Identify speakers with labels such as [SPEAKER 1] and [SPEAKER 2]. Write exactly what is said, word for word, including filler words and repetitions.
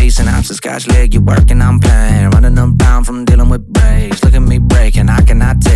[SPEAKER 1] synopsis, scotch leg, you working, I'm playing. Running them down from dealing with breaks. Look at me breaking, I cannot take